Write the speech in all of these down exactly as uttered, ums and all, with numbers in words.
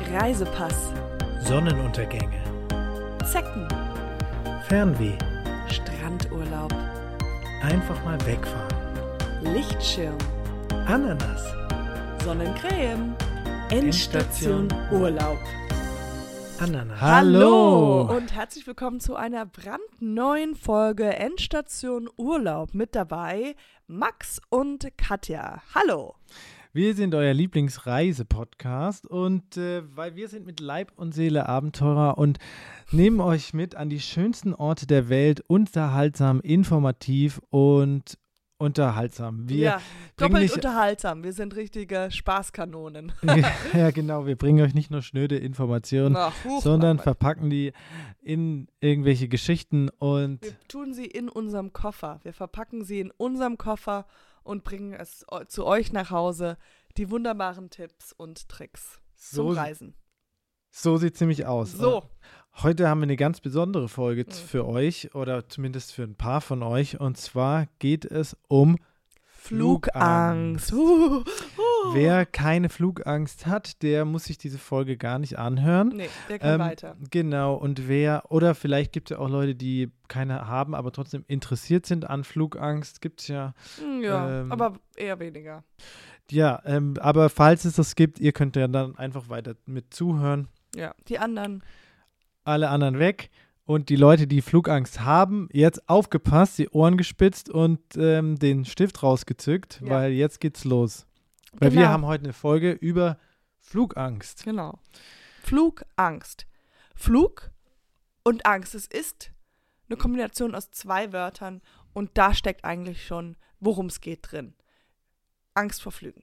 Reisepass, Sonnenuntergänge, Zecken, Fernweh, Strandurlaub, einfach mal wegfahren, Lichtschirm, Ananas, Sonnencreme, Endstation Endstation Urlaub. Ananas. Hallo und herzlich willkommen zu einer brandneuen Folge Endstation Urlaub. Mit dabei Max und Katja. Hallo. Wir sind euer Lieblingsreise-Podcast und äh, weil wir sind mit Leib und Seele Abenteurer und nehmen euch mit an die schönsten Orte der Welt, unterhaltsam, informativ und unterhaltsam. Wir ja, doppelt nicht, unterhaltsam. Wir sind richtige Spaßkanonen. ja, genau. Wir bringen euch nicht nur schnöde Informationen, Ach, huch, sondern Mann. verpacken die in irgendwelche Geschichten und Wir tun sie in unserem Koffer. Wir verpacken sie in unserem Koffer und bringen es o- zu euch nach Hause. Die wunderbaren Tipps und Tricks zum so, Reisen. so sieht es nämlich aus. So. Heute haben wir eine ganz besondere Folge Mhm. für euch oder zumindest für ein paar von euch. Und zwar geht es um Flugangst. Flugangst. Uh, uh. Wer keine Flugangst hat, der muss sich diese Folge gar nicht anhören. Nee, der kann Ähm, weiter. Genau, und wer, oder vielleicht gibt es ja auch Leute, die keine haben, aber trotzdem interessiert sind an Flugangst, gibt es ja. Hm, Ja, ähm, aber eher weniger. Ja, ähm, aber falls es das gibt, ihr könnt ja dann einfach weiter mit zuhören. Ja, die anderen. Alle anderen weg. Und die Leute, die Flugangst haben, jetzt aufgepasst, die Ohren gespitzt und ähm, den Stift rausgezückt, Ja. weil jetzt geht's los. Weil Genau. wir haben heute eine Folge über Flugangst. Genau. Flugangst. Flug und Angst. Es ist eine Kombination aus zwei Wörtern und da steckt eigentlich schon, worum es geht drin. Angst vor Flügen.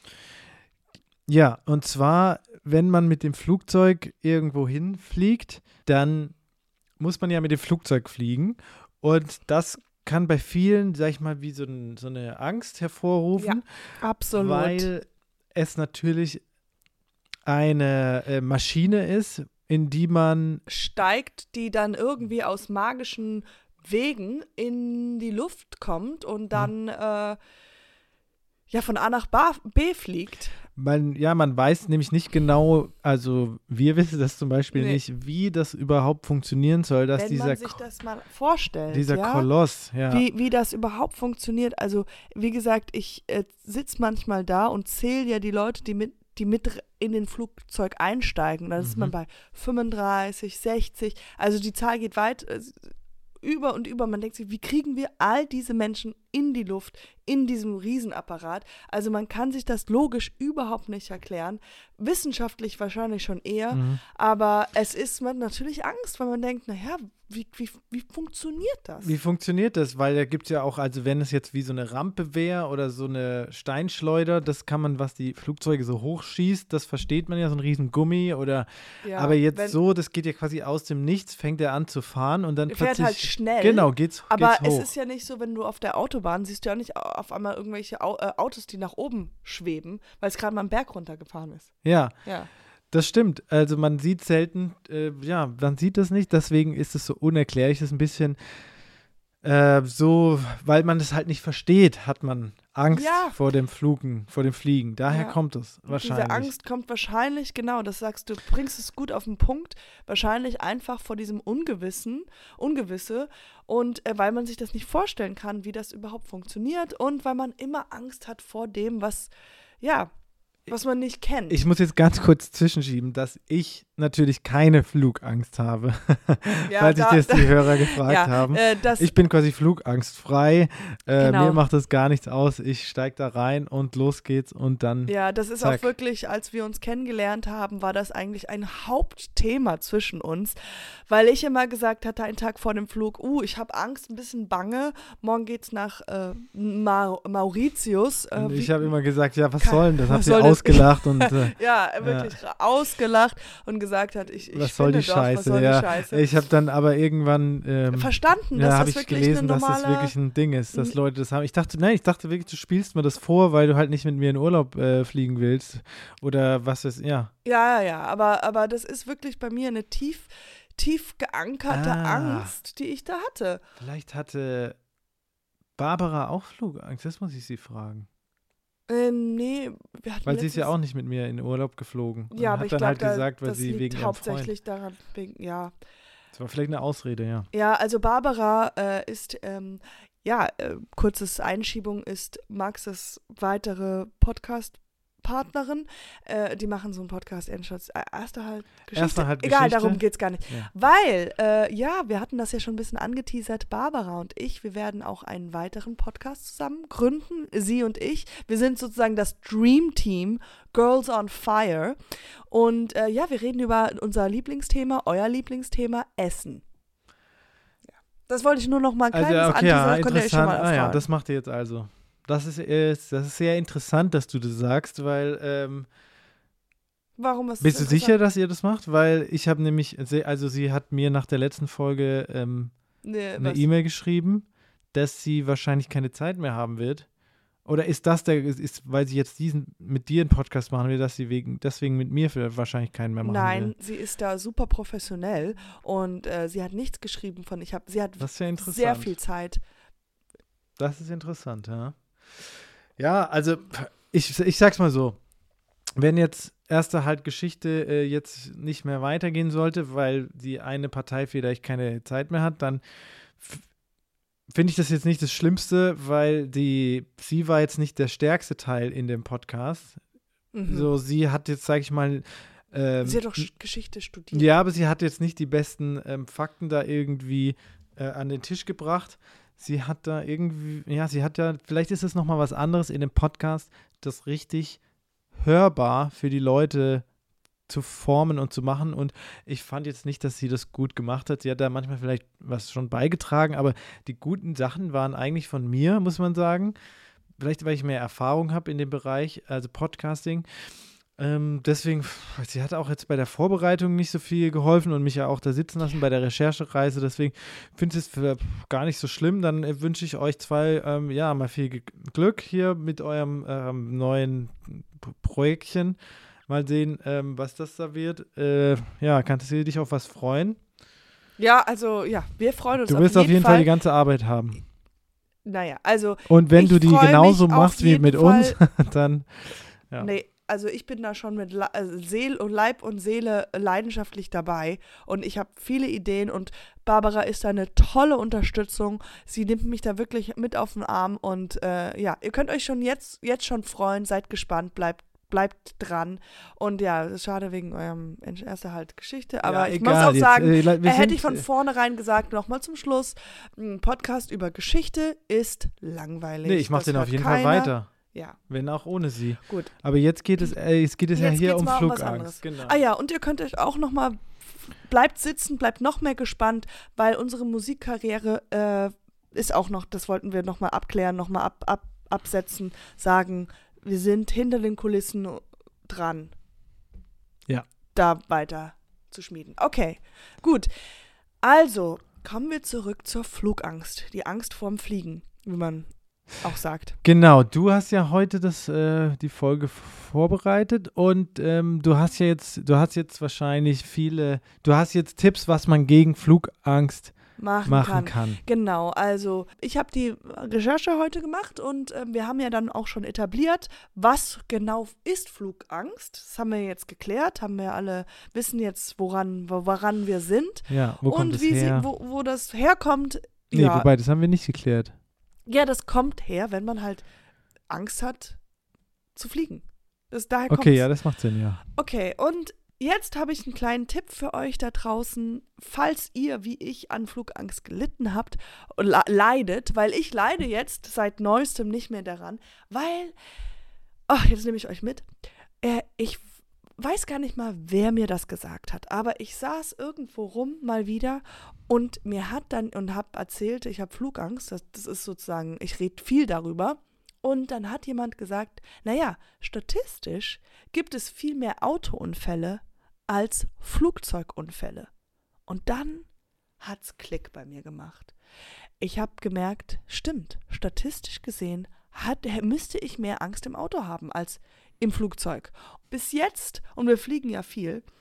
Ja, und zwar, wenn man mit dem Flugzeug irgendwo hinfliegt, dann muss man ja mit dem Flugzeug fliegen. Und das kann bei vielen, sag ich mal, wie so, ein, so eine Angst hervorrufen. Absolut. Weil es natürlich eine äh, Maschine ist, in die man, steigt, die dann irgendwie aus magischen Wegen in die Luft kommt und dann äh, ja von A nach Ba- B fliegt. man, ja, man weiß nämlich nicht genau, also wir wissen das zum Beispiel Nee. nicht, wie das überhaupt funktionieren soll, dass Wenn dieser, man sich Ko- das mal vorstellt, dieser ja? Koloss, ja, Wie, wie das überhaupt funktioniert. Also, wie gesagt, ich äh, sitze manchmal da und zähle ja die Leute, die mit, die mit in den Flugzeug einsteigen. Da ist Mhm. man bei fünfunddreißig, sechzig. Also die Zahl geht weit äh, über und über. Man denkt sich, wie kriegen wir all diese Menschen in die Luft, in diesem Riesenapparat? Also man kann sich das logisch überhaupt nicht erklären. Wissenschaftlich wahrscheinlich schon eher. Mhm. Aber es ist man natürlich Angst, weil man denkt, naja, wie, wie, wie funktioniert das? Wie funktioniert das? Weil da gibt es ja auch, also wenn es jetzt wie so eine Rampe wäre oder so eine Steinschleuder, das kann man, was die Flugzeuge so hochschießt, das versteht man ja, so ein riesen Gummi oder, Ja, aber jetzt wenn- so, das geht ja quasi aus dem Nichts, fängt er an zu fahren und dann Er fährt plötzlich, halt schnell, genau, geht's, Aber geht's hoch. es ist ja nicht so, wenn du auf der Autobahn siehst du ja nicht auf einmal irgendwelche Au- äh, Autos, die nach oben schweben, weil es gerade mal einen Berg runtergefahren ist. Ja, Ja. das stimmt. Also man sieht selten, äh, ja, man sieht das nicht, deswegen ist es so unerklärlich, das ist ein bisschen äh, so, weil man das halt nicht versteht, hat man Angst Ja. vor dem Flugen, vor dem Fliegen. Daher Ja. kommt es wahrscheinlich. Diese Angst kommt wahrscheinlich, genau, das sagst du, bringst es gut auf den Punkt, wahrscheinlich einfach vor diesem Ungewissen, Ungewisse und äh, weil man sich das nicht vorstellen kann, wie das überhaupt funktioniert und weil man immer Angst hat vor dem, was, ja, was man nicht kennt. Ich muss jetzt ganz kurz zwischenschieben, dass ich natürlich keine Flugangst habe, ja, falls sich da- das die Hörer gefragt ja, haben. Äh, das, Ich bin quasi flugangstfrei. Äh, Genau. Mir macht das gar nichts aus. Ich steige da rein und los geht's und dann. Ja, das ist Zack. auch wirklich, als wir uns kennengelernt haben, war das eigentlich ein Hauptthema zwischen uns, weil ich immer gesagt hatte, einen Tag vor dem Flug, uh, ich habe Angst, ein bisschen bange, morgen geht's nach äh, Ma Mauritius. Äh, Und wie- ich habe immer gesagt, ja, was Kein- soll denn das? was Habt soll ihr das? ausgelacht und äh, ja, wirklich ausgelacht und gesagt hat, ich, ich was soll die spinne doch, Scheiße? was soll ja, die Scheiße? ich habe dann aber irgendwann ähm, Verstanden, ja, dass habe das ich wirklich gelesen, eine dass normale... das wirklich ein Ding ist, dass N- Leute das haben. Ich dachte, nein, ich dachte wirklich, du spielst mir das vor, weil du halt nicht mit mir in Urlaub äh, fliegen willst oder was ist, ja. Ja, ja, ja, aber, aber das ist wirklich bei mir eine tief, tief geankerte Ah. Angst, die ich da hatte. Vielleicht hatte Barbara auch Flugangst, das muss ich sie fragen. Ähm, nee, wir hatten Weil sie ist ja letztens- auch nicht mit mir in Urlaub geflogen. Und Ja, hat aber ich dann glaube, halt da, gesagt, weil das sie liegt wegen ihrem hauptsächlich Freund. daran, wegen, ja. Das war vielleicht eine Ausrede, ja. Ja, also Barbara äh, ist, ähm, ja, äh, kurzes Einschiebung, ist Maxes weitere Podcast-Partnerin. Äh, die machen so einen Podcast, Endschutz, äh, erste halt Geschichte. Erste halt Egal, Geschichte. darum geht's gar nicht. Ja. Weil, äh, ja, wir hatten das ja schon ein bisschen angeteasert, Barbara und ich, wir werden auch einen weiteren Podcast zusammen gründen, sie und ich. Wir sind sozusagen das Dream Team, Girls on Fire. Und äh, ja, wir reden über unser Lieblingsthema, euer Lieblingsthema, Essen. Ja. Das wollte ich nur noch mal ein Also, kleines okay, ja, Anteaser, könnt ihr euch schon interessant. mal Ah ja, erfahren. das macht ihr jetzt also. Das ist, äh, das ist sehr interessant, dass du das sagst, weil, ähm, Warum ist das bist du interessant? sicher, dass ihr das macht? Weil ich habe nämlich, also sie hat mir nach der letzten Folge ähm, Nee, eine was? E-Mail geschrieben, dass sie wahrscheinlich keine Zeit mehr haben wird. Oder ist das der, ist, ist, weil sie jetzt diesen mit dir einen Podcast machen will, dass sie wegen, deswegen mit mir für wahrscheinlich keinen mehr machen Nein, will? sie ist da super professionell und äh, sie hat nichts geschrieben von, ich habe, sie hat Das ist ja interessant. sehr viel Zeit. Das ist interessant, ja. Ja, also ich, ich sag's mal so, wenn jetzt erste halt Geschichte äh, jetzt nicht mehr weitergehen sollte, weil die eine Partei vielleicht keine Zeit mehr hat, dann f- finde ich das jetzt nicht das Schlimmste, weil die, sie war jetzt nicht der stärkste Teil in dem Podcast. Mhm. So, sie hat jetzt, sag ich mal, ähm, sie hat doch Sch- Geschichte studiert. ja, aber sie hat jetzt nicht die besten ähm, Fakten da irgendwie äh, an den Tisch gebracht. Sie hat da irgendwie, ja, sie hat ja, vielleicht ist es nochmal was anderes in dem Podcast, das richtig hörbar für die Leute zu formen und zu machen. Und ich fand jetzt nicht, dass sie das gut gemacht hat. Sie hat da manchmal vielleicht was schon beigetragen, aber die guten Sachen waren eigentlich von mir, muss man sagen. Vielleicht, weil ich mehr Erfahrung habe in dem Bereich, also Podcasting. Ähm, deswegen, sie hat auch jetzt bei der Vorbereitung nicht so viel geholfen und mich ja auch da sitzen lassen bei der Recherchereise. Deswegen finde ich es für gar nicht so schlimm. Dann äh, wünsche ich euch zwei, ähm, ja, mal viel Ge- Glück hier mit eurem ähm, neuen P- Projektchen. Mal sehen, ähm, was das da wird. Äh, ja, kannst du dich auf was freuen? Ja, also ja, wir freuen uns Du wirst auf jeden Fall, Fall die ganze Arbeit haben. Naja, also Und wenn ich du die freu genauso mich auf machst wie jeden mit uns, dann ja. nee, also ich bin da schon mit Le also Seel und Leib und Seele leidenschaftlich dabei und ich habe viele Ideen und Barbara ist da eine tolle Unterstützung. Sie nimmt mich da wirklich mit auf den Arm und äh, ja, ihr könnt euch schon jetzt, jetzt schon freuen, seid gespannt, bleibt bleibt dran. Und ja, es ist schade wegen eurem erste halt Geschichte. Aber Ja, ich egal, muss auch jetzt, sagen, äh, wir äh, hätte sind, ich von äh, vornherein gesagt, nochmal zum Schluss, ein Podcast über Geschichte ist langweilig. Nee, ich mache Das den auf hört jeden keiner. Fall weiter. Ja, Wenn auch ohne sie. gut. Aber jetzt geht es, äh, jetzt geht es ja Jetzt hier geht's um mal um was Flugangst. anderes. Genau. Ah ja, und ihr könnt euch auch nochmal, bleibt sitzen, bleibt noch mehr gespannt, weil unsere Musikkarriere äh, ist auch noch, das wollten wir nochmal abklären, nochmal ab, ab, absetzen, sagen, wir sind hinter den Kulissen dran. Ja. Da weiter zu schmieden. Okay, gut. Also, kommen wir zurück zur Flugangst. Die Angst vorm Fliegen, wie man auch sagt. Genau, du hast ja heute das, äh, die Folge vorbereitet und ähm, du hast ja jetzt, du hast jetzt wahrscheinlich viele, du hast jetzt Tipps, was man gegen Flugangst Machen, machen kann. kann. Genau, also ich habe die Recherche heute gemacht und äh, wir haben ja dann auch schon etabliert, was genau ist Flugangst. Das haben wir jetzt geklärt, haben wir alle, wissen jetzt, woran, woran wir sind Ja, wo kommt und es wie her? Sie, wo, wo das herkommt. nee, ja, wobei, das haben wir nicht geklärt. ja, das kommt her, wenn man halt Angst hat zu fliegen. Das, daher Okay, kommt's. ja, das macht Sinn, ja. Okay, und jetzt habe ich einen kleinen Tipp für euch da draußen, falls ihr, wie ich, an Flugangst gelitten habt und le- leidet, weil ich leide jetzt seit neuestem nicht mehr daran, weil, ach, jetzt nehme ich euch mit, äh, ich weiß gar nicht mal, wer mir das gesagt hat, aber ich saß irgendwo rum mal wieder und mir hat dann, und habe erzählt, ich habe Flugangst, das, das ist sozusagen, ich rede viel darüber. Und dann hat jemand gesagt, naja, statistisch gibt es viel mehr Autounfälle als Flugzeugunfälle. Und dann hat's Klick bei mir gemacht. Ich habe gemerkt, stimmt, statistisch gesehen hat, müsste ich mehr Angst im Auto haben als im Flugzeug. Bis jetzt, und wir fliegen ja viel,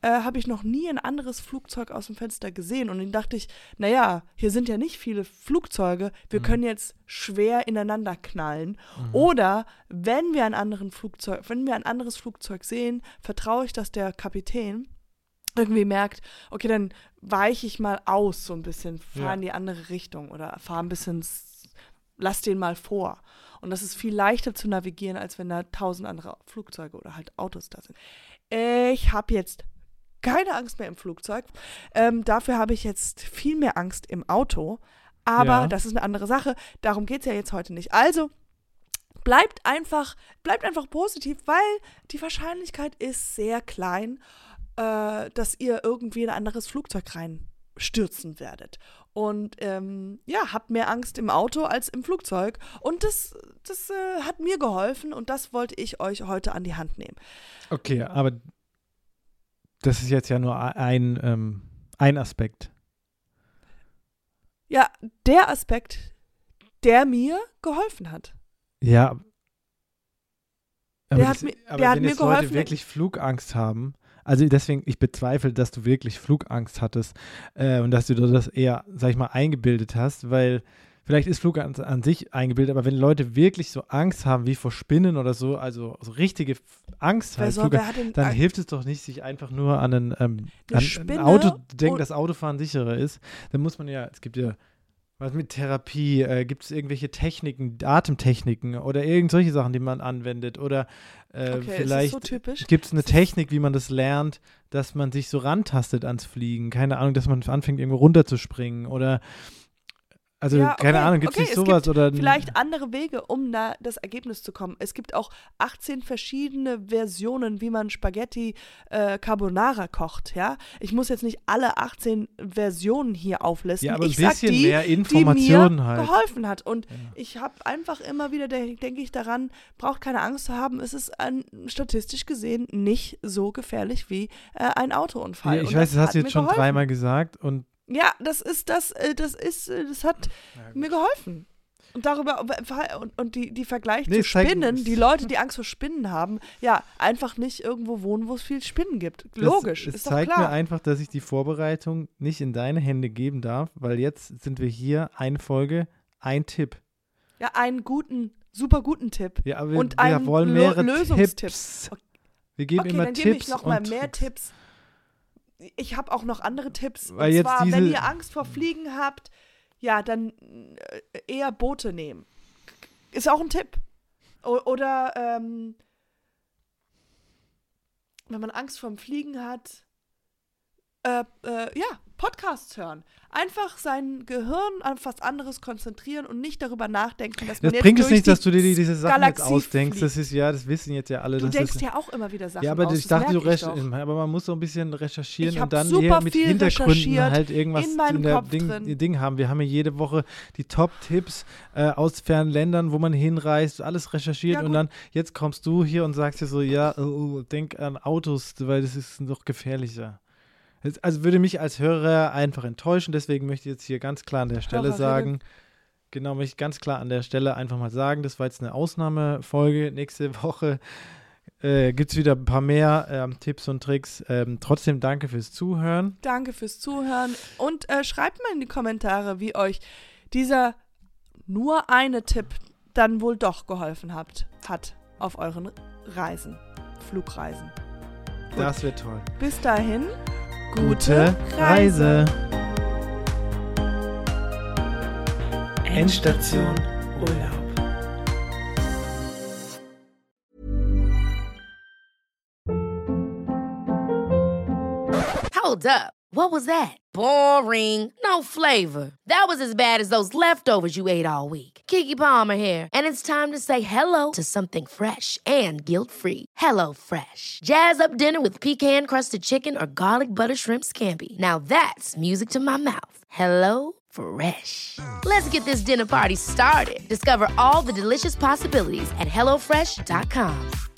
äh, habe ich noch nie ein anderes Flugzeug aus dem Fenster gesehen. Und dann dachte ich, naja, hier sind ja nicht viele Flugzeuge, wir mhm. können jetzt schwer ineinander knallen. Mhm. Oder wenn wir ein anderen Flugzeug, wenn wir ein anderes Flugzeug sehen, vertraue ich, dass der Kapitän irgendwie merkt, okay, dann weiche ich mal aus so ein bisschen, fahre ja. in die andere Richtung oder fahre ein bisschen, lass den mal vor. Und das ist viel leichter zu navigieren, als wenn da tausend andere Flugzeuge oder halt Autos da sind. Ich habe jetzt keine Angst mehr im Flugzeug. Ähm, dafür habe ich jetzt viel mehr Angst im Auto. Aber ja. das ist eine andere Sache. Darum geht es ja jetzt heute nicht. Also bleibt einfach, bleibt einfach positiv, weil die Wahrscheinlichkeit ist sehr klein, Äh, dass ihr irgendwie in ein anderes Flugzeug reinstürzen werdet. Und ähm, ja, habt mehr Angst im Auto als im Flugzeug. Und das, das äh, hat mir geholfen und das wollte ich euch heute an die Hand nehmen. Okay, aber das ist jetzt ja nur ein, ähm, ein Aspekt. Ja, der Aspekt, der mir geholfen hat. Ja, aber, der das, hat mir, aber der hat wenn mir jetzt geholfen, Leute wirklich Flugangst haben, also deswegen, ich bezweifle, dass du wirklich Flugangst hattest äh, und dass du dir das eher, sag ich mal, eingebildet hast, weil vielleicht ist Flugangst an sich eingebildet, aber wenn Leute wirklich so Angst haben wie vor Spinnen oder so, also so richtige Angst halt, soll, Flugangst, dann Ang- hilft es doch nicht, sich einfach nur an ein, ähm, Eine an Spinne ein Auto zu denken, und- dass Autofahren sicherer ist. Dann muss man ja, es gibt ja was mit Therapie, äh, gibt es irgendwelche Techniken, Atemtechniken oder irgend solche Sachen, die man anwendet oder äh, Okay, vielleicht ist das so typisch? gibt es eine Technik, wie man das lernt, dass man sich so rantastet ans Fliegen, keine Ahnung, dass man anfängt irgendwo runterzuspringen oder also Ja, keine okay, Ahnung, gibt es okay, nicht es sowas gibt oder vielleicht andere Wege, um da das Ergebnis zu kommen. Es gibt auch achtzehn verschiedene Versionen, wie man Spaghetti äh, Carbonara kocht, ja. Ich muss jetzt nicht alle achtzehn Versionen hier auflisten. Ja, aber ein ich sag bisschen die, mehr Informationen die mir halt. geholfen hat. Und Ja. ich habe einfach immer wieder, de- denke ich daran, braucht keine Angst zu haben, es ist ein, statistisch gesehen nicht so gefährlich wie äh, ein Autounfall. Ja, ich Und weiß, das hast hat du mir jetzt schon geholfen. dreimal gesagt und Ja, das ist das, äh, das ist, äh, das hat mir geholfen. Und darüber, und, und die, die Vergleich Nee, zu zeig- Spinnen, die Leute, die Angst vor Spinnen haben, ja, einfach nicht irgendwo wohnen, wo es viel Spinnen gibt. Logisch, es, es ist doch zeigt klar. mir einfach, dass ich die Vorbereitung nicht in deine Hände geben darf, weil jetzt sind wir hier, eine Folge, ein Tipp. Ja, einen guten, super guten Tipp. Ja, aber wir, und wir einen wollen Lo- mehrere Lösungstipp. Tipps. Wir geben Okay, immer dann gebe ich Tipps noch mal und mehr Tricks. Tipps. Ich habe auch noch andere Tipps. Weil und jetzt zwar, diese- wenn ihr Angst vor Fliegen habt, ja, dann äh, eher Boote nehmen. Ist auch ein Tipp. O- oder ähm, wenn man Angst vorm Fliegen hat, äh, äh, ja, Podcasts hören. Einfach sein Gehirn an was anderes konzentrieren und nicht darüber nachdenken, dass man Das jetzt bringt es durch nicht, die dass du dir die- diese Sachen jetzt Galaxie ausdenkst. fliegt. Das ist ja, das wissen jetzt ja alle. Du das denkst ist, ja auch immer wieder Sachen ja, aber aus. ich das dachte, du merk ich recherch- doch. aber man muss so ein bisschen recherchieren Ich und hab dann super hier mit viel Hintergründen recherchiert halt irgendwas in meinem der Kopf Ding, drin. Ding haben. Wir haben ja jede Woche die Top-Tipps äh, aus fernen Ländern, wo man hinreist, alles recherchiert Ja, und gut. dann, jetzt kommst du hier und sagst dir so, ja, oh, denk an Autos, weil das ist noch gefährlicher. Das- Also würde mich als Hörer einfach enttäuschen, deswegen möchte ich jetzt hier ganz klar an der Stelle Hörerinnen. sagen, genau, möchte ich ganz klar an der Stelle einfach mal sagen, das war jetzt eine Ausnahmefolge. Nächste Woche äh, gibt es wieder ein paar mehr ähm, Tipps und Tricks. Ähm, trotzdem danke fürs Zuhören. Danke fürs Zuhören und äh, schreibt mal in die Kommentare, wie euch dieser nur eine Tipp dann wohl doch geholfen habt, hat auf euren Reisen, Flugreisen. Gut. Das wird toll. Bis dahin, Gute Reise. Endstation Urlaub. Hold up. What was that? Boring. No flavor. That was as bad as those leftovers you ate all week. Keke Palmer here, and it's time to say hello to something fresh and guilt-free. Hello Fresh. Jazz up dinner with pecan-crusted chicken or garlic butter shrimp scampi. Now that's music to my mouth. Hello Fresh. Let's get this dinner party started. Discover all the delicious possibilities at hello fresh dot com.